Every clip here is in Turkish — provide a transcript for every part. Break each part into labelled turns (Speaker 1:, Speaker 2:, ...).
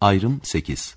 Speaker 1: Ayrım 8.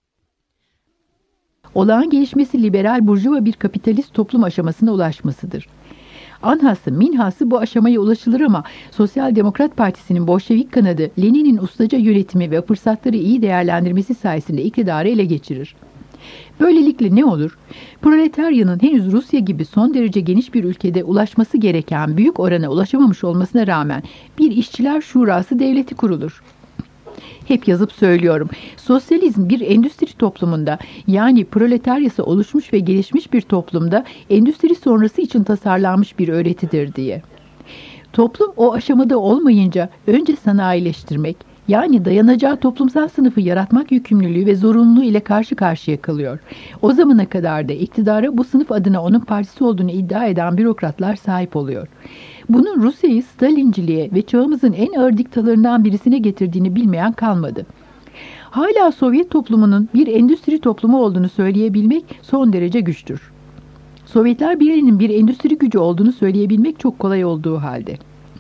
Speaker 2: Olağan gelişmesi liberal burjuva bir kapitalist toplum aşamasına ulaşmasıdır. Anhası, minhası bu aşamaya ulaşılır ama Sosyal Demokrat Partisi'nin Bolşevik kanadı, Lenin'in ustaca yönetimi ve fırsatları iyi değerlendirmesi sayesinde iktidarı ele geçirir. Böylelikle ne olur? Proletaryanın henüz Rusya gibi son derece geniş bir ülkede ulaşması gereken büyük orana ulaşamamış olmasına rağmen bir işçiler şurası devleti kurulur. Hep yazıp söylüyorum. Sosyalizm bir endüstri toplumunda, yani proletaryası oluşmuş ve gelişmiş bir toplumda endüstri sonrası için tasarlanmış bir öğretidir diye. Toplum o aşamada olmayınca önce sanayileştirmek, yani dayanacağı toplumsal sınıfı yaratmak yükümlülüğü ve zorunluluğu ile karşı karşıya kalıyor. O zamana kadar da iktidara bu sınıf adına onun partisi olduğunu iddia eden bürokratlar sahip oluyor. Bunun Rusya'yı Stalinciliğe ve çağımızın en ağır diktalarından birisine getirdiğini bilmeyen kalmadı. Hala Sovyet toplumunun bir endüstri toplumu olduğunu söyleyebilmek son derece güçtür. Sovyetler Birliği'nin bir endüstri gücü olduğunu söyleyebilmek çok kolay olduğu halde.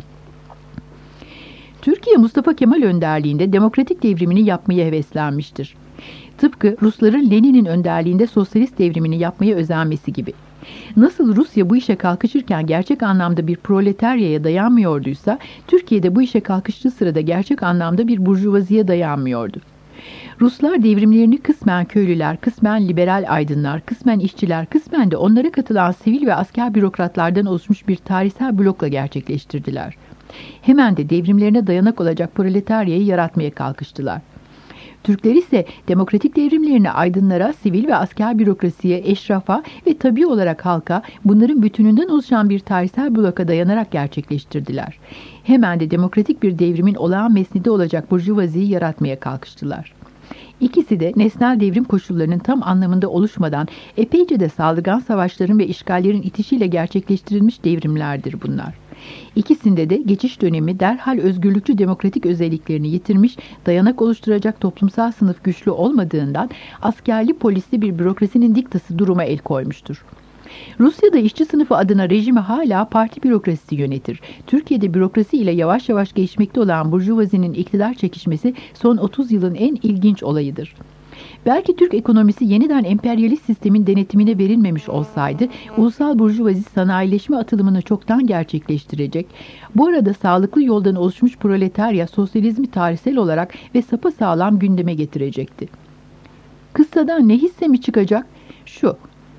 Speaker 2: Türkiye Mustafa Kemal önderliğinde demokratik devrimini yapmaya heveslenmiştir. Tıpkı Rusların Lenin'in önderliğinde sosyalist devrimini yapmaya özenmesi gibi. Nasıl Rusya bu işe kalkışırken gerçek anlamda bir proletaryaya dayanmıyorduysa, Türkiye'de bu işe kalkıştığı sırada gerçek anlamda bir burjuvaziye dayanmıyordu. Ruslar devrimlerini kısmen köylüler, kısmen liberal aydınlar, kısmen işçiler, kısmen de onlara katılan sivil ve asker bürokratlardan oluşmuş bir tarihsel blokla gerçekleştirdiler. Hemen de devrimlerine dayanak olacak proletaryayı yaratmaya kalkıştılar. Türkler ise demokratik devrimlerini aydınlara, sivil ve asker bürokrasiye, eşrafa ve tabii olarak halka, bunların bütününden oluşan bir tarihsel bloka dayanarak gerçekleştirdiler. Hemen de demokratik bir devrimin olağan mesnedi olacak burjuvaziyi yaratmaya kalkıştılar. İkisi de nesnel devrim koşullarının tam anlamında oluşmadan epeyce de saldırgan savaşların ve işgallerin itişiyle gerçekleştirilmiş devrimlerdir bunlar. İkisinde de geçiş dönemi derhal özgürlükçü demokratik özelliklerini yitirmiş, dayanak oluşturacak toplumsal sınıf güçlü olmadığından askerli polisli bir bürokrasinin diktası duruma el koymuştur. Rusya'da işçi sınıfı adına rejimi hala parti bürokrasisi yönetir. Türkiye'de bürokrasi ile yavaş yavaş gelişmekte olan burjuvazinin iktidar çekişmesi son 30 yılın en ilginç olayıdır. Belki Türk ekonomisi yeniden emperyalist sistemin denetimine verilmemiş olsaydı, ulusal burjuvazi sanayileşme atılımını çoktan gerçekleştirecek. Bu arada sağlıklı yoldan oluşmuş proletarya sosyalizmi tarihsel olarak ve sapasağlam gündeme getirecekti. Kıssadan ne hisse mi çıkacak? Şu: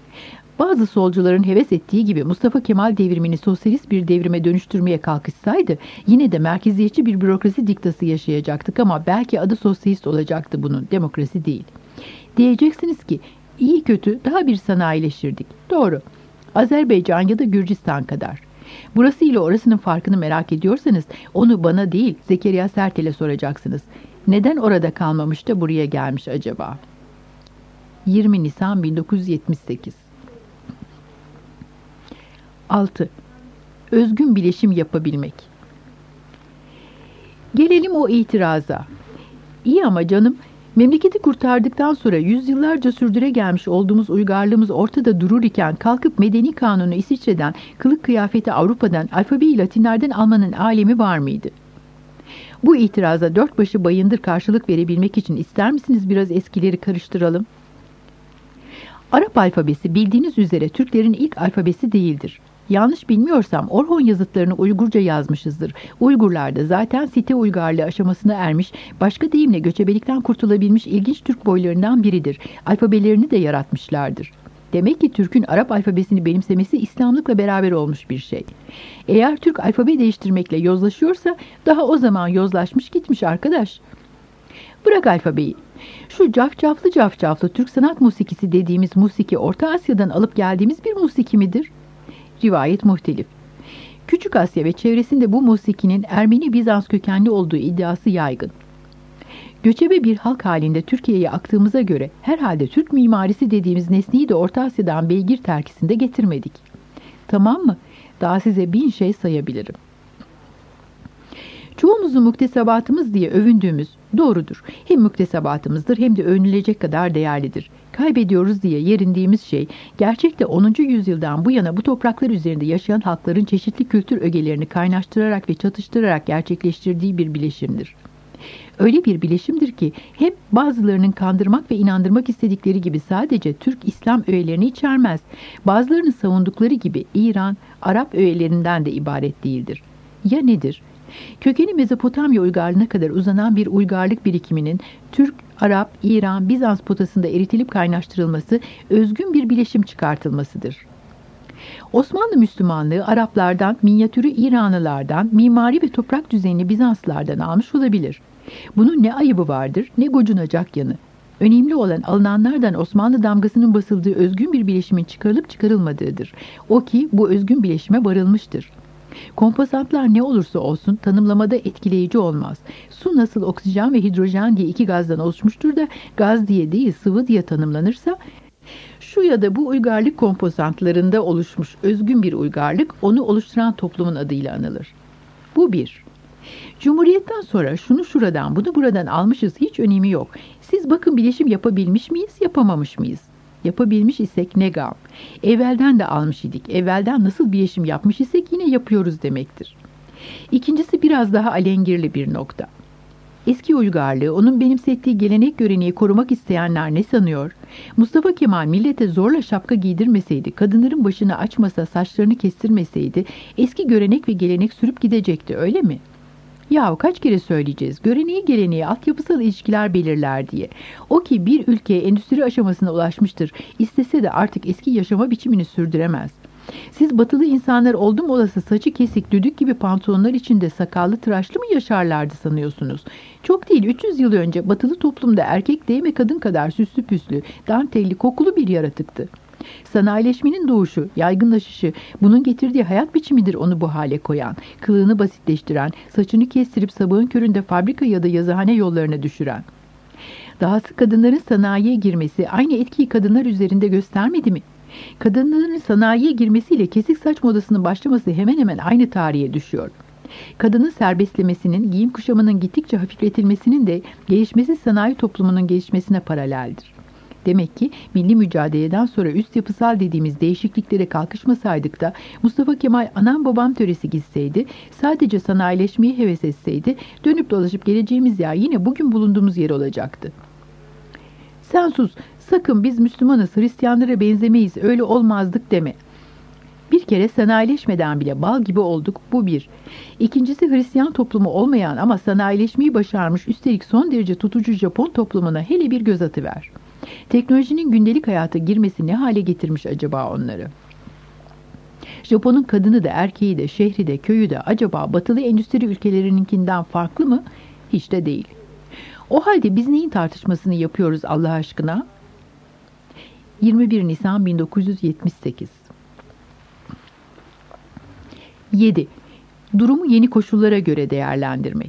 Speaker 2: bazı solcuların heves ettiği gibi Mustafa Kemal devrimini sosyalist bir devrime dönüştürmeye kalkışsaydı, yine de merkeziyetçi bir bürokrasi diktası yaşayacaktık ama belki adı sosyalist olacaktı bunun, demokrasi değil. Diyeceksiniz ki, iyi kötü daha bir sanayileştirdik. Doğru. Azerbaycan ya da Gürcistan kadar. Burası ile orasının farkını merak ediyorsanız, onu bana değil Zekeriya Sertel'e soracaksınız. Neden orada kalmamış da buraya gelmiş acaba? 20 Nisan 1978. 6. Özgün bileşim yapabilmek. Gelelim o itiraza. İyi ama canım, memleketi kurtardıktan sonra yüzyıllarca sürdüre gelmiş olduğumuz uygarlığımız ortada durur iken kalkıp medeni kanunu İsviçre'den, kılık kıyafeti Avrupa'dan, alfabeyi Latinlerden almanın alemi var mıydı? Bu itiraza dört başı bayındır karşılık verebilmek için ister misiniz biraz eskileri karıştıralım? Arap alfabesi bildiğiniz üzere Türklerin ilk alfabesi değildir. Yanlış bilmiyorsam Orhon yazıtlarını Uygurca yazmışızdır. Uygurlar da zaten site uygarlığı aşamasına ermiş, başka deyimle göçebelikten kurtulabilmiş ilginç Türk boylarından biridir. Alfabelerini de yaratmışlardır. Demek ki Türk'ün Arap alfabesini benimsemesi İslamlıkla beraber olmuş bir şey. Eğer Türk alfabe değiştirmekle yozlaşıyorsa daha o zaman yozlaşmış gitmiş arkadaş. Bırak alfabeyi. Şu cafcaflı Türk sanat musikisi dediğimiz musiki Orta Asya'dan alıp geldiğimiz bir musiki midir? Rivayet muhtelif. Küçük Asya ve çevresinde bu musikinin Ermeni-Bizans kökenli olduğu iddiası yaygın. Göçebe bir halk halinde Türkiye'ye aktığımıza göre herhalde Türk mimarisi dediğimiz nesneyi de Orta Asya'dan beygir terkisinde getirmedik. Tamam mı? Daha size 1000 şey sayabilirim. Çoğumuzun muktesebatımız diye övündüğümüz doğrudur. Hem muktesebatımızdır hem de övünülecek kadar değerlidir. Kaybediyoruz diye yerindiğimiz şey, gerçekte 10. yüzyıldan bu yana bu topraklar üzerinde yaşayan halkların çeşitli kültür ögelerini kaynaştırarak ve çatıştırarak gerçekleştirdiği bir bileşimdir. Öyle bir bileşimdir ki hep bazılarının kandırmak ve inandırmak istedikleri gibi sadece Türk İslam öğelerini içermez. Bazılarının savundukları gibi İran, Arap öğelerinden de ibaret değildir. Ya nedir? Kökeni Mezopotamya uygarlığına kadar uzanan bir uygarlık birikiminin Türk, Arap, İran, Bizans potasında eritilip kaynaştırılması, özgün bir bileşim çıkartılmasıdır. Osmanlı Müslümanlığı Araplardan, minyatürü İranlılardan, mimari ve toprak düzenini Bizanslılardan almış olabilir. Bunun ne ayıbı vardır, ne gocunacak yanı. Önemli olan alınanlardan Osmanlı damgasının basıldığı özgün bir bileşimin çıkarılıp çıkarılmadığıdır. O ki bu özgün bileşime varılmıştır. Kompozantlar ne olursa olsun tanımlamada etkileyici olmaz. Su nasıl oksijen ve hidrojen diye iki gazdan oluşmuştur da gaz diye değil sıvı diye tanımlanırsa, şu ya da bu uygarlık kompozantlarında oluşmuş özgün bir uygarlık onu oluşturan toplumun adıyla anılır. Bu bir. Cumhuriyetten sonra şunu şuradan bunu buradan almışız hiç önemi yok. Siz bakın bileşim yapabilmiş miyiz yapamamış mıyız? Yapabilmiş isek ne gam. Evvelden de almış idik. Evvelden nasıl bileşim yapmış isek yine yapıyoruz demektir. İkincisi biraz daha alengirli bir nokta. Eski uygarlığı, onun benimsettiği gelenek göreneği korumak isteyenler ne sanıyor? Mustafa Kemal millete zorla şapka giydirmeseydi, kadınların başını açmasa, saçlarını kestirmeseydi, eski görenek ve gelenek sürüp gidecekti, öyle mi? Yahu kaç kere söyleyeceğiz, göreneği geleneği altyapısal ilişkiler belirler diye. O ki bir ülkeye endüstri aşamasına ulaşmıştır, istese de artık eski yaşama biçimini sürdüremez. Siz batılı insanlar oldum olası saçı kesik, düdük gibi pantolonlar içinde sakallı tıraşlı mı yaşarlardı sanıyorsunuz? Çok değil, 300 yıl önce batılı toplumda erkek değme kadın kadar süslü püslü, dantelli, kokulu bir yaratıktı. Sanayileşmenin doğuşu, yaygınlaşışı, bunun getirdiği hayat biçimidir onu bu hale koyan, kılığını basitleştiren, saçını kestirip sabahın köründe fabrika ya da yazıhane yollarına düşüren. Dahası kadınların sanayiye girmesi aynı etkiyi kadınlar üzerinde göstermedi mi? Kadınların sanayiye girmesiyle kesik saç modasının başlaması hemen hemen aynı tarihe düşüyor. Kadının serbestlemesinin, giyim kuşamının gittikçe hafifletilmesinin de gelişmesi sanayi toplumunun gelişmesine paraleldir. Demek ki milli mücadeleden sonra üst yapısal dediğimiz değişikliklere kalkışmasaydık da Mustafa Kemal anam babam töresi gitseydi, sadece sanayileşmeyi heves etseydi, dönüp dolaşıp geleceğimiz yer yine bugün bulunduğumuz yer olacaktı. Sen sus, sakın biz Müslümanız, Hristiyanlara benzemeyiz, öyle olmazdık deme. Bir kere sanayileşmeden bile bal gibi olduk, bu bir. İkincisi Hristiyan toplumu olmayan ama sanayileşmeyi başarmış üstelik son derece tutucu Japon toplumuna hele bir göz atıver. Teknolojinin gündelik hayata girmesi ne hale getirmiş acaba onları? Japon'un kadını da erkeği de şehri de köyü de acaba batılı endüstri ülkelerininkinden farklı mı? Hiç de değil. O halde biz neyin tartışmasını yapıyoruz Allah aşkına? 21 Nisan 1978. 7. Durumu yeni koşullara göre değerlendirmek.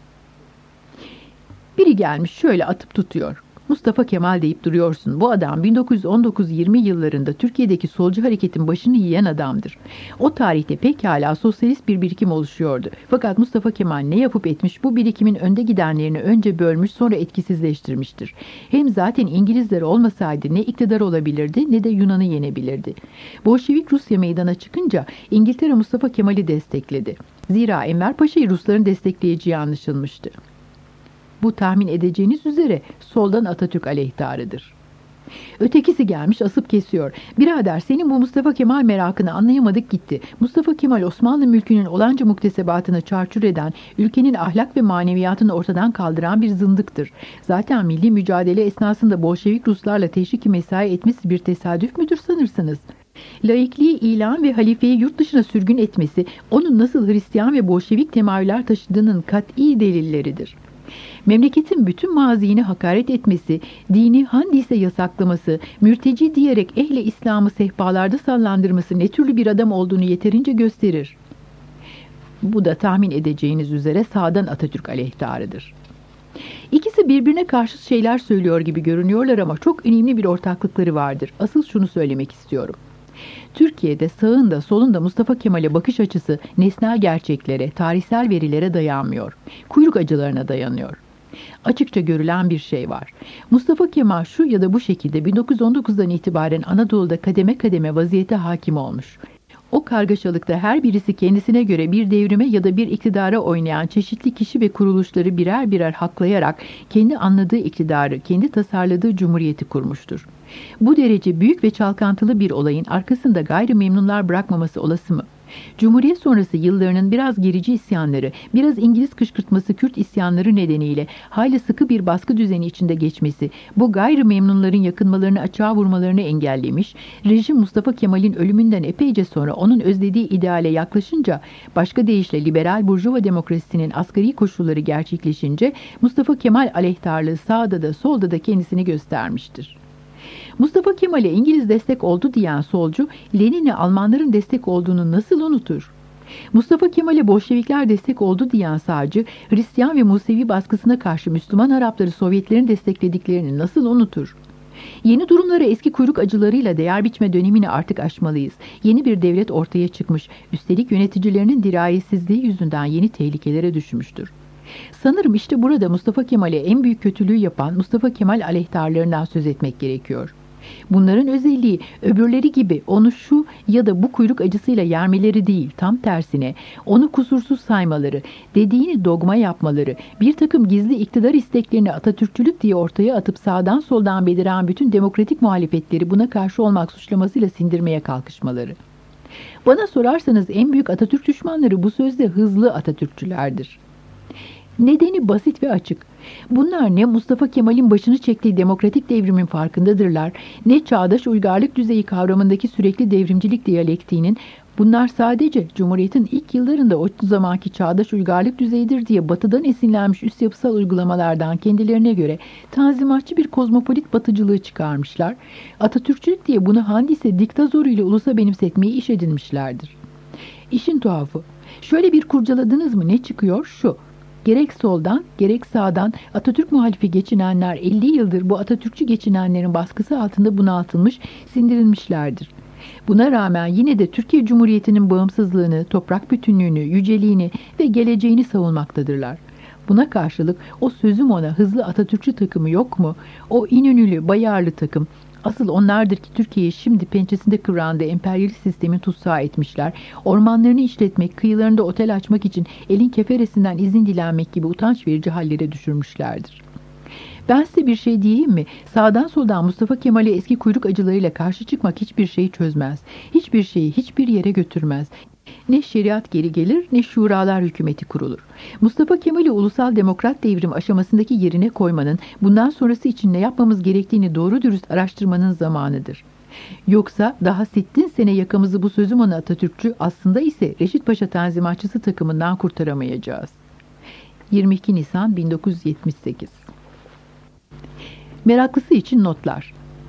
Speaker 2: Biri gelmiş şöyle atıp tutuyor. Mustafa Kemal deyip duruyorsun. Bu adam 1919-20 yıllarında Türkiye'deki solcu hareketin başını yiyen adamdır. O tarihte pekala sosyalist bir birikim oluşuyordu. Fakat Mustafa Kemal ne yapıp etmiş, bu birikimin önde gidenlerini önce bölmüş sonra etkisizleştirmiştir. Hem zaten İngilizler olmasaydı ne iktidar olabilirdi ne de Yunan'ı yenebilirdi. Bolşevik Rusya meydana çıkınca İngiltere Mustafa Kemal'i destekledi. Zira Enver Paşa'yı Rusların destekleyeceği anlaşılmıştı. Bu tahmin edeceğiniz üzere soldan Atatürk aleyhtarıdır. Ötekisi gelmiş asıp kesiyor. Birader senin bu Mustafa Kemal merakını anlayamadık gitti. Mustafa Kemal Osmanlı mülkünün olanca muktesebatını çarçur eden, ülkenin ahlak ve maneviyatını ortadan kaldıran bir zındıktır. Zaten milli mücadele esnasında Bolşevik Ruslarla teşvik-i mesai etmesi bir tesadüf müdür sanırsınız? Laikliği ilan ve halifeyi yurt dışına sürgün etmesi, onun nasıl Hristiyan ve Bolşevik temayüller taşıdığının kat'i delilleridir. Memleketin bütün mazini hakaret etmesi, dini handise yasaklaması, mürteci diyerek ehle İslam'ı sehpalarda sallandırması ne türlü bir adam olduğunu yeterince gösterir. Bu da tahmin edeceğiniz üzere sağdan Atatürk aleyhtarıdır. İkisi birbirine karşı şeyler söylüyor gibi görünüyorlar ama çok önemli bir ortaklıkları vardır. Asıl şunu söylemek istiyorum. Türkiye'de sağın da solun da Mustafa Kemal'e bakış açısı nesnel gerçeklere, tarihsel verilere dayanmıyor. Kuyruk acılarına dayanıyor. Açıkça görülen bir şey var. Mustafa Kemal şu ya da bu şekilde 1919'dan itibaren Anadolu'da kademe kademe vaziyete hakim olmuş. O kargaşalıkta her birisi kendisine göre bir devrime ya da bir iktidara oynayan çeşitli kişi ve kuruluşları birer birer haklayarak kendi anladığı iktidarı, kendi tasarladığı cumhuriyeti kurmuştur. Bu derece büyük ve çalkantılı bir olayın arkasında gayrimemnunlar bırakmaması olası mı? Cumhuriyet sonrası yıllarının biraz gerici isyanları, biraz İngiliz kışkırtması Kürt isyanları nedeniyle hayli sıkı bir baskı düzeni içinde geçmesi, bu gayrimemnunların yakınmalarını açığa vurmalarını engellemiş, rejim Mustafa Kemal'in ölümünden epeyce sonra onun özlediği ideale yaklaşınca, başka deyişle liberal burjuva demokrasisinin asgari koşulları gerçekleşince, Mustafa Kemal aleyhtarlığı sağda da solda da kendisini göstermiştir. Mustafa Kemal'e İngiliz destek oldu diyen solcu, Lenin'e Almanların destek olduğunu nasıl unutur? Mustafa Kemal'e Bolşevikler destek oldu diyen sağcı, Hristiyan ve Musevi baskısına karşı Müslüman Arapları Sovyetlerin desteklediklerini nasıl unutur? Yeni durumlara eski kuyruk acılarıyla değer biçme dönemini artık aşmalıyız. Yeni bir devlet ortaya çıkmış, üstelik yöneticilerinin dirayetsizliği yüzünden yeni tehlikelere düşmüştür. Sanırım işte burada Mustafa Kemal'e en büyük kötülüğü yapan Mustafa Kemal aleyhtarlarından söz etmek gerekiyor. Bunların özelliği öbürleri gibi onu şu ya da bu kuyruk acısıyla yermeleri değil, tam tersine onu kusursuz saymaları, dediğini dogma yapmaları, bir takım gizli iktidar isteklerini Atatürkçülük diye ortaya atıp sağdan soldan beliren bütün demokratik muhalefetleri buna karşı olmak suçlamasıyla sindirmeye kalkışmaları. Bana sorarsanız en büyük Atatürk düşmanları bu sözde hızlı Atatürkçülerdir. Nedeni basit ve açık. Bunlar ne Mustafa Kemal'in başını çektiği demokratik devrimin farkındadırlar, ne çağdaş uygarlık düzeyi kavramındaki sürekli devrimcilik diyalektiğinin, bunlar sadece Cumhuriyet'in ilk yıllarında o zamanki çağdaş uygarlık düzeyidir diye batıdan esinlenmiş üst yapısal uygulamalardan kendilerine göre tanzimatçı bir kozmopolit batıcılığı çıkarmışlar, Atatürkçülük diye bunu handise diktazoruyla ulusa benimsetmeyi iş edinmişlerdir. İşin tuhafı, şöyle bir kurcaladınız mı ne çıkıyor şu: gerek soldan, gerek sağdan Atatürk muhalifi geçinenler 50 yıldır bu Atatürkçü geçinenlerin baskısı altında bunaltılmış, sindirilmişlerdir. Buna rağmen yine de Türkiye Cumhuriyeti'nin bağımsızlığını, toprak bütünlüğünü, yüceliğini ve geleceğini savunmaktadırlar. Buna karşılık o sözüm ona hızlı Atatürkçü takımı yok mu? O İnönülü, Bayarlı takım. Asıl onlardır ki Türkiye'yi şimdi pençesinde kıvrandığı emperyalist sistemin tutsağı etmişler. Ormanlarını işletmek, kıyılarında otel açmak için elin keferesinden izin dilenmek gibi utanç verici hallere düşürmüşlerdir. Ben size bir şey diyeyim mi? Sağdan soldan Mustafa Kemal'e eski kuyruk acılarıyla karşı çıkmak hiçbir şeyi çözmez. Hiçbir şeyi hiçbir yere götürmez. Ne şeriat geri gelir ne şuralar hükümeti kurulur. Mustafa Kemal'i ulusal demokrat devrim aşamasındaki yerine koymanın, bundan sonrası için ne yapmamız gerektiğini doğru dürüst araştırmanın zamanıdır. Yoksa daha 60 sene yakamızı bu sözüm ona Atatürkçü, aslında ise Reşit Paşa Tanzimatçısı takımından kurtaramayacağız. 22 Nisan 1978. Meraklısı için notlar.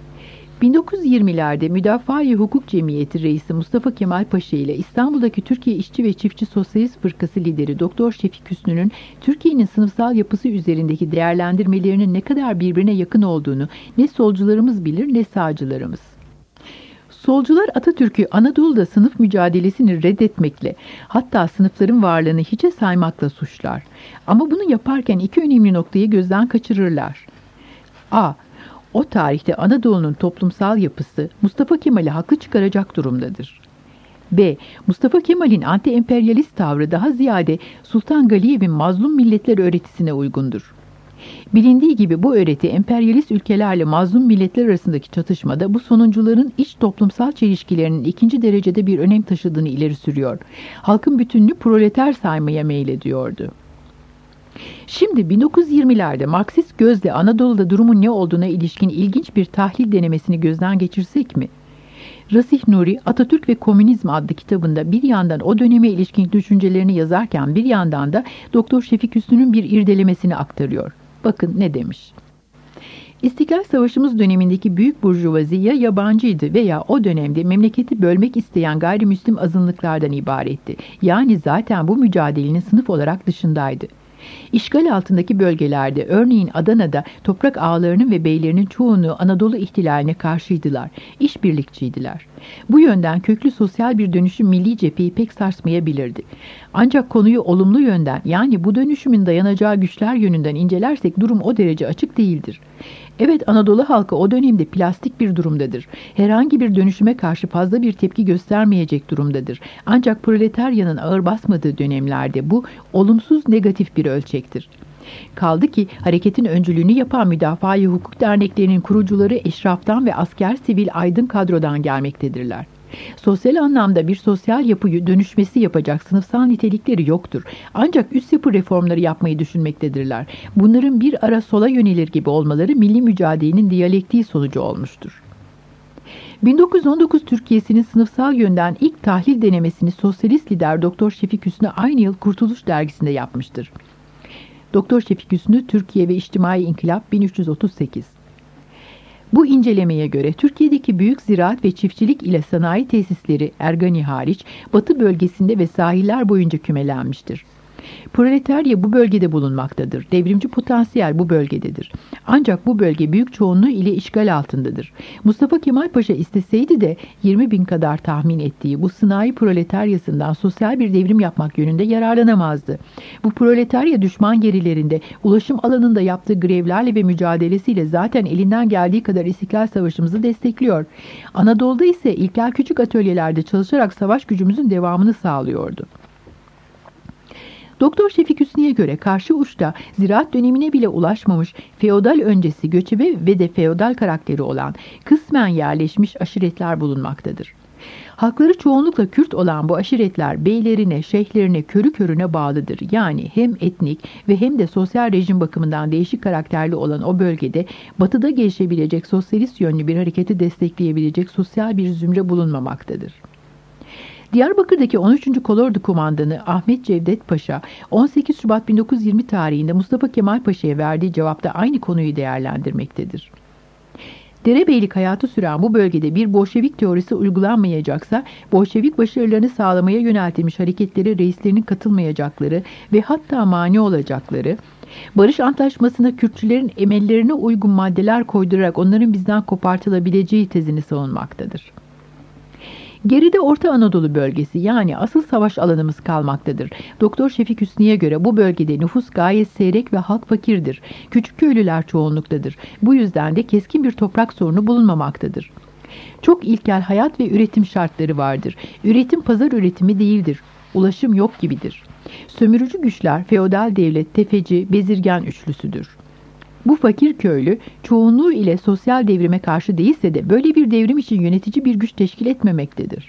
Speaker 2: 1920'lerde Müdafaa-i Hukuk Cemiyeti Reisi Mustafa Kemal Paşa ile İstanbul'daki Türkiye İşçi ve Çiftçi Sosyalist Fırkası lideri Doktor Şefik Hüsnü'nün Türkiye'nin sınıfsal yapısı üzerindeki değerlendirmelerinin ne kadar birbirine yakın olduğunu ne solcularımız bilir ne sağcılarımız. Solcular Atatürk'ü Anadolu'da sınıf mücadelesini reddetmekle, hatta sınıfların varlığını hiçe saymakla suçlar. Ama bunu yaparken iki önemli noktayı gözden kaçırırlar. A. O tarihte Anadolu'nun toplumsal yapısı Mustafa Kemal'i haklı çıkaracak durumdadır. B. Mustafa Kemal'in anti-emperyalist tavrı daha ziyade Sultan Galiyev'in mazlum milletler öğretisine uygundur. Bilindiği gibi bu öğreti emperyalist ülkelerle mazlum milletler arasındaki çatışmada bu sonuncuların iç toplumsal çelişkilerinin ikinci derecede bir önem taşıdığını ileri sürüyor. Halkın bütününü proleter saymaya meylediyordu. Şimdi 1920'lerde Marksist gözle Anadolu'da durumun ne olduğuna ilişkin ilginç bir tahlil denemesini gözden geçirsek mi? Rasih Nuri, Atatürk ve Komünizm adlı kitabında bir yandan o döneme ilişkin düşüncelerini yazarken bir yandan da Doktor Şefik Hüsnü'nün bir irdelemesini aktarıyor. Bakın ne demiş. İstiklal Savaşımız dönemindeki büyük burjuvazi ya yabancıydı veya o dönemde memleketi bölmek isteyen gayrimüslim azınlıklardan ibaretti. Yani zaten bu mücadelenin sınıf olarak dışındaydı. İşgal altındaki bölgelerde, örneğin Adana'da toprak ağalarının ve beylerinin çoğunluğu Anadolu ihtilaline karşıydılar, işbirlikçiydiler. Bu yönden köklü sosyal bir dönüşüm milli cepheyi pek sarsmayabilirdi. Ancak konuyu olumlu yönden, yani bu dönüşümün dayanacağı güçler yönünden incelersek durum o derece açık değildir. Evet, Anadolu halkı o dönemde plastik bir durumdadır. Herhangi bir dönüşüme karşı fazla bir tepki göstermeyecek durumdadır. Ancak proletaryanın ağır basmadığı dönemlerde bu olumsuz negatif bir ölçektir. Kaldı ki hareketin öncülüğünü yapan müdafaa-i hukuk derneklerinin kurucuları eşraftan ve asker sivil aydın kadrodan gelmektedirler. Sosyal anlamda bir sosyal yapıyı dönüşmesi yapacak sınıfsal nitelikleri yoktur. Ancak üst yapı reformları yapmayı düşünmektedirler. Bunların bir ara sola yönelir gibi olmaları milli mücadelenin diyalektiği sonucu olmuştur. 1919 Türkiye'sinin sınıfsal yönden ilk tahlil denemesini sosyalist lider Doktor Şefik Hüsnü aynı yıl Kurtuluş dergisinde yapmıştır. Doktor Şefik Hüsnü, Türkiye ve İçtimai İnkılap 1338. Bu incelemeye göre Türkiye'deki büyük ziraat ve çiftçilik ile sanayi tesisleri Ergani hariç Batı bölgesinde ve sahiller boyunca kümelenmiştir. Proletarya bu bölgede bulunmaktadır. Devrimci potansiyel bu bölgededir. Ancak bu bölge büyük çoğunluğu ile işgal altındadır. Mustafa Kemal Paşa isteseydi de 20.000 kadar tahmin ettiği bu sanayi proletaryasından sosyal bir devrim yapmak yönünde yararlanamazdı. Bu proletarya düşman gerilerinde, ulaşım alanında yaptığı grevlerle ve mücadelesiyle zaten elinden geldiği kadar İstiklal Savaşımızı destekliyor. Anadolu'da ise ilkel küçük atölyelerde çalışarak savaş gücümüzün devamını sağlıyordu. Doktor Şefik Hüsnü'ye göre karşı uçta ziraat dönemine bile ulaşmamış, feodal öncesi göçebe ve de feodal karakteri olan kısmen yerleşmiş aşiretler bulunmaktadır. Halkları çoğunlukla Kürt olan bu aşiretler beylerine, şeyhlerine körü körüne bağlıdır. Yani hem etnik ve hem de sosyal rejim bakımından değişik karakterli olan o bölgede batıda gelişebilecek sosyalist yönlü bir hareketi destekleyebilecek sosyal bir zümre bulunmamaktadır. Diyarbakır'daki 13. Kolordu Kumandanı Ahmet Cevdet Paşa, 18 Şubat 1920 tarihinde Mustafa Kemal Paşa'ya verdiği cevapta aynı konuyu değerlendirmektedir. Derebeylik hayatı süren bu bölgede bir Bolşevik teorisi uygulanmayacaksa, Bolşevik başarılarını sağlamaya yöneltilmiş hareketlere reislerinin katılmayacakları ve hatta mani olacakları, Barış Antlaşması'na Kürtçülerin emellerine uygun maddeler koydurarak onların bizden kopartılabileceği tezini savunmaktadır. Geride Orta Anadolu bölgesi yani asıl savaş alanımız kalmaktadır. Doktor Şefik Hüsnü'ye göre bu bölgede nüfus gayet seyrek ve halk fakirdir. Küçük köylüler çoğunluktadır. Bu yüzden de keskin bir toprak sorunu bulunmamaktadır. Çok ilkel hayat ve üretim şartları vardır. Üretim pazar üretimi değildir. Ulaşım yok gibidir. Sömürücü güçler feodal devlet, tefeci, bezirgen üçlüsüdür. Bu fakir köylü çoğunluğu ile sosyal devrime karşı değilse de böyle bir devrim için yönetici bir güç teşkil etmemektedir.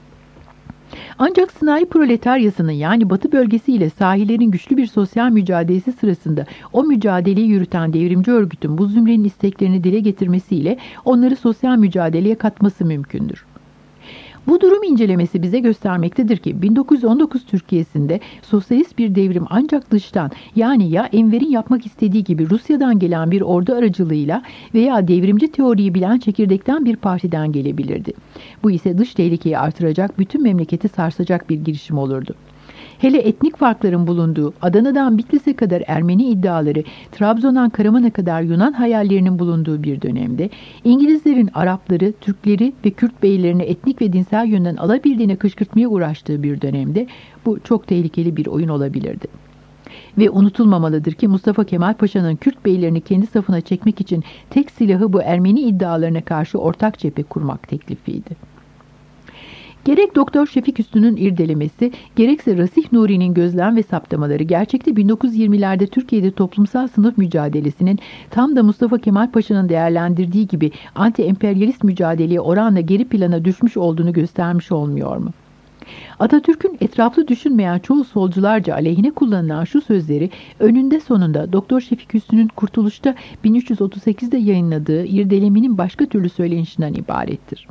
Speaker 2: Ancak sanayi proletaryasının yani Batı bölgesi ile sahillerin güçlü bir sosyal mücadelesi sırasında o mücadeleyi yürüten devrimci örgütün bu zümrenin isteklerini dile getirmesiyle onları sosyal mücadeleye katması mümkündür. Bu durum incelemesi bize göstermektedir ki 1919 Türkiye'sinde sosyalist bir devrim ancak dıştan yani ya Enver'in yapmak istediği gibi Rusya'dan gelen bir ordu aracılığıyla veya devrimci teoriyi bilen çekirdekten bir partiden gelebilirdi. Bu ise dış tehlikeyi artıracak, bütün memleketi sarsacak bir girişim olurdu. Hele etnik farkların bulunduğu, Adana'dan Bitlis'e kadar Ermeni iddiaları, Trabzon'dan Karaman'a kadar Yunan hayallerinin bulunduğu bir dönemde, İngilizlerin Arapları, Türkleri ve Kürt beylerini etnik ve dinsel yönden alabildiğine kışkırtmaya uğraştığı bir dönemde bu çok tehlikeli bir oyun olabilirdi. Ve unutulmamalıdır ki Mustafa Kemal Paşa'nın Kürt beylerini kendi safına çekmek için tek silahı bu Ermeni iddialarına karşı ortak cephe kurmak teklifiydi. Gerek Doktor Şefik Hüsnü'nün irdelemesi, gerekse Rasih Nuri'nin gözlem ve saptamaları gerçekte 1920'lerde Türkiye'de toplumsal sınıf mücadelesinin tam da Mustafa Kemal Paşa'nın değerlendirdiği gibi anti-emperyalist mücadeleye oranla geri plana düşmüş olduğunu göstermiş olmuyor mu? Atatürk'ün etraflı düşünmeyen çoğu solcularca aleyhine kullanılan şu sözleri önünde sonunda Doktor Şefik Hüsnü'nün Kurtuluş'ta 1338'de yayınladığı irdeleminin başka türlü söylenişinden ibarettir.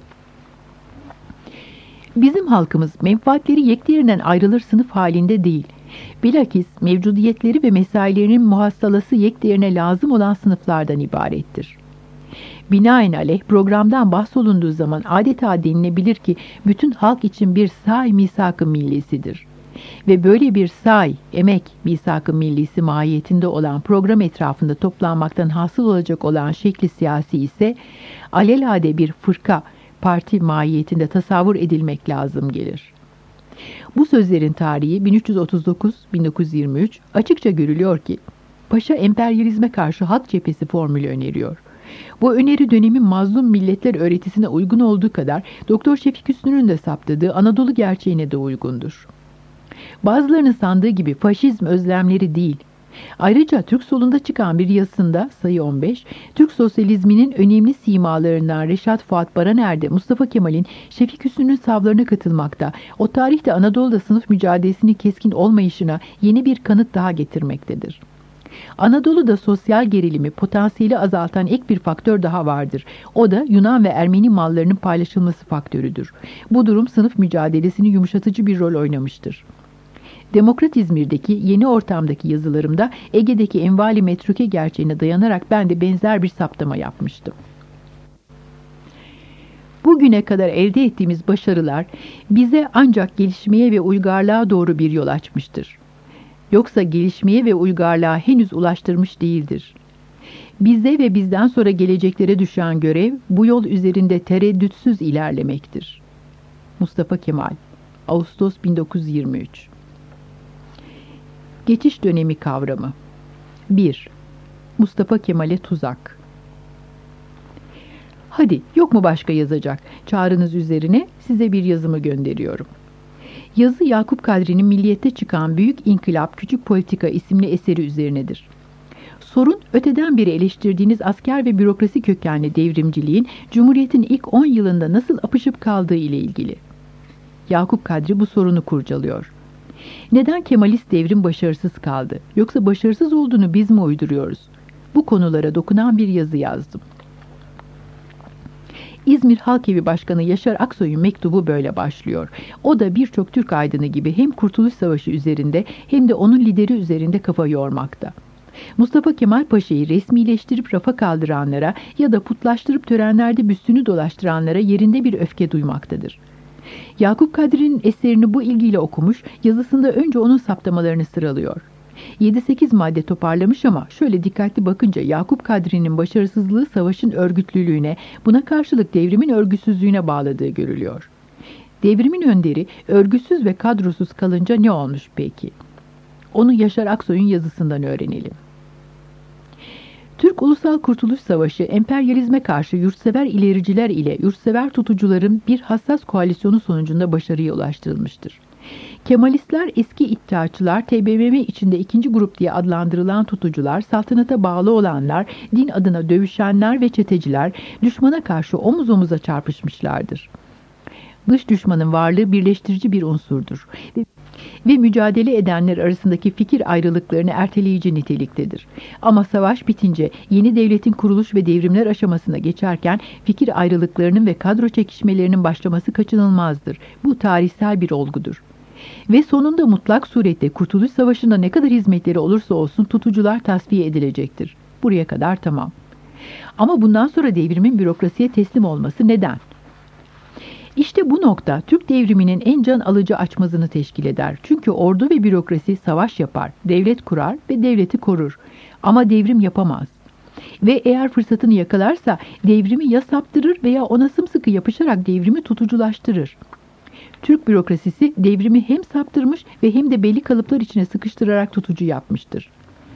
Speaker 2: Bizim halkımız menfaatleri yektirinden ayrılır sınıf halinde değil. Bilakis mevcudiyetleri ve mesailerinin muhassalası yekdirine lazım olan sınıflardan ibarettir. Binaenaleyh programdan bahsolunduğu zaman adeta denilebilir ki bütün halk için bir say misak-ı millisidir. Ve böyle bir say, emek misak-ı millisi mahiyetinde olan program etrafında toplanmaktan hasıl olacak olan şekli siyasi ise alelade bir fırka, parti mahiyetinde tasavvur edilmek lazım gelir. Bu sözlerin tarihi 1339-1923 açıkça görülüyor ki Paşa emperyalizme karşı halk cephesi formülü öneriyor. Bu öneri dönemin mazlum milletler öğretisine uygun olduğu kadar Doktor Şefik Hüsnü'nün de saptadığı Anadolu gerçeğine de uygundur. Bazılarının sandığı gibi faşizm özlemleri değil. Ayrıca Türk solunda çıkan bir yazısında sayı 15, Türk sosyalizminin önemli simalarından Reşat Fuat Baraner'de Mustafa Kemal'in Şefik Hüsnü'nün savlarına katılmakta, o tarihte Anadolu'da sınıf mücadelesinin keskin olmayışına yeni bir kanıt daha getirmektedir. Anadolu'da sosyal gerilimi potansiyeli azaltan ek bir faktör daha vardır. O da Yunan ve Ermeni mallarının paylaşılması faktörüdür. Bu durum sınıf mücadelesini yumuşatıcı bir rol oynamıştır. Demokrat İzmir'deki yeni ortamdaki yazılarımda Ege'deki envali metruke gerçeğine dayanarak ben de benzer bir saptama yapmıştım. Bugüne kadar elde ettiğimiz başarılar bize ancak gelişmeye ve uygarlığa doğru bir yol açmıştır. Yoksa gelişmeye ve uygarlığa henüz ulaştırmış değildir. Bize ve bizden sonra geleceklere düşen görev bu yol üzerinde tereddütsüz ilerlemektir. Mustafa Kemal, Ağustos 1923. Geçiş dönemi kavramı. 1. Mustafa Kemal'e tuzak. Hadi, yok mu başka yazacak? Çağrınız üzerine size bir yazımı gönderiyorum. Yazı Yakup Kadri'nin Milliyet'te çıkan Büyük İnkılap Küçük Politika isimli eseri üzerinedir. Sorun, öteden beri eleştirdiğiniz asker ve bürokrasi kökenli devrimciliğin Cumhuriyet'in ilk 10 yılında nasıl apışıp kaldığı ile ilgili. Yakup Kadri bu sorunu kurcalıyor. Neden Kemalist devrim başarısız kaldı? Yoksa başarısız olduğunu biz mi uyduruyoruz? Bu konulara dokunan bir yazı yazdım. İzmir Halkevi Başkanı Yaşar Aksoy'un mektubu böyle başlıyor. O da birçok Türk aydını gibi hem Kurtuluş Savaşı üzerinde hem de onun lideri üzerinde kafa yormakta. Mustafa Kemal Paşa'yı resmileştirip rafa kaldıranlara ya da putlaştırıp törenlerde büstünü dolaştıranlara yerinde bir öfke duymaktadır. Yakup Kadri'nin eserini bu ilgiyle okumuş, yazısında önce onun saptamalarını sıralıyor. 7-8 madde toparlamış ama şöyle dikkatli bakınca Yakup Kadri'nin başarısızlığı savaşın örgütlülüğüne, buna karşılık devrimin örgüsüzlüğüne bağladığı görülüyor. Devrimin önderi örgüsüz ve kadrosuz kalınca ne olmuş peki? Onu Yaşar Aksoy'un yazısından öğrenelim. Türk Ulusal Kurtuluş Savaşı, emperyalizme karşı yurtsever ilericiler ile yurtsever tutucuların bir hassas koalisyonu sonucunda başarıya ulaştırılmıştır. Kemalistler, eski iddiaçılar, TBMM içinde ikinci grup diye adlandırılan tutucular, saltanata bağlı olanlar, din adına dövüşenler ve çeteciler, düşmana karşı omuz omuza çarpışmışlardır. Dış düşmanın varlığı birleştirici bir unsurdur ve mücadele edenler arasındaki fikir ayrılıklarını erteleyici niteliktedir. Ama savaş bitince yeni devletin kuruluş ve devrimler aşamasına geçerken fikir ayrılıklarının ve kadro çekişmelerinin başlaması kaçınılmazdır. Bu tarihsel bir olgudur. Ve sonunda mutlak surette Kurtuluş Savaşı'nda ne kadar hizmetleri olursa olsun tutucular tasfiye edilecektir. Buraya kadar tamam. Ama bundan sonra devrimin bürokrasiye teslim olması neden? İşte bu nokta Türk devriminin en can alıcı açmazını teşkil eder. Çünkü ordu ve bürokrasi savaş yapar, devlet kurar ve devleti korur. Ama devrim yapamaz. Ve eğer fırsatını yakalarsa devrimi ya saptırır veya ona sımsıkı yapışarak devrimi tutuculaştırır. Türk bürokrasisi devrimi hem saptırmış ve hem de belli kalıplar içine sıkıştırarak tutucu yapmıştır.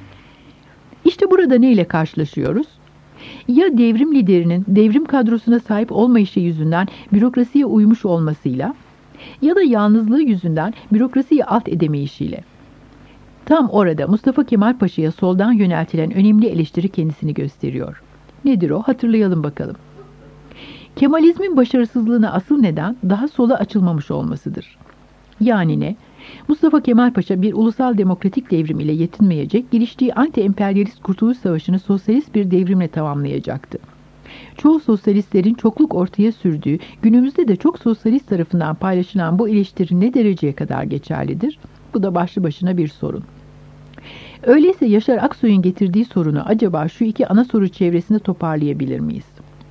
Speaker 2: İşte burada neyle karşılaşıyoruz? Ya devrim liderinin devrim kadrosuna sahip olmayışı yüzünden bürokrasiye uymuş olmasıyla ya da yalnızlığı yüzünden bürokrasiyi alt edemeyişiyle. Tam orada Mustafa Kemal Paşa'ya soldan yöneltilen önemli eleştiri kendisini gösteriyor. Nedir o? Hatırlayalım bakalım. Kemalizmin başarısızlığına asıl neden daha sola açılmamış olmasıdır. Yani ne? Mustafa Kemal Paşa bir ulusal demokratik devrim ile yetinmeyecek, giriştiği anti-emperyalist Kurtuluş Savaşı'nı sosyalist bir devrimle tamamlayacaktı. Çoğu sosyalistlerin çokluk ortaya sürdüğü, günümüzde de çok sosyalist tarafından paylaşılan bu eleştiri ne dereceye kadar geçerlidir? Bu da başlı başına bir sorun. Öyleyse Yaşar Aksoy'un getirdiği sorunu acaba şu iki ana soru çevresinde toparlayabilir miyiz?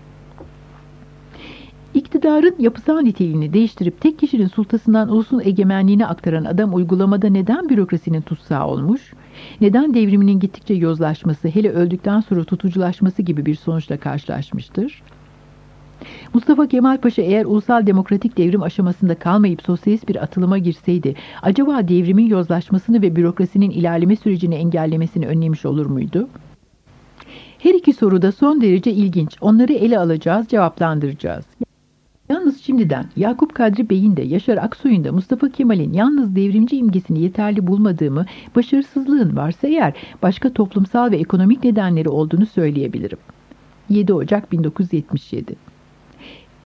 Speaker 2: İktidarın yapısal niteliğini değiştirip tek kişinin sultasından ulusun egemenliğine aktaran adam uygulamada neden bürokrasinin tutsağı olmuş? Neden devriminin gittikçe yozlaşması, hele öldükten sonra tutuculaşması gibi bir sonuçla karşılaşmıştır? Mustafa Kemal Paşa eğer ulusal demokratik devrim aşamasında kalmayıp sosyalist bir atılıma girseydi, acaba devrimin yozlaşmasını ve bürokrasinin ilerleme sürecini engellemesini önlemiş olur muydu? Her iki soru da son derece ilginç. Onları ele alacağız, cevaplandıracağız. Yalnız şimdiden Yakup Kadri Bey'in de Yaşar Aksoy'un da Mustafa Kemal'in yalnız devrimci imgesini yeterli bulmadığımı, başarısızlığın varsa eğer başka toplumsal ve ekonomik nedenleri olduğunu söyleyebilirim. 7 Ocak 1977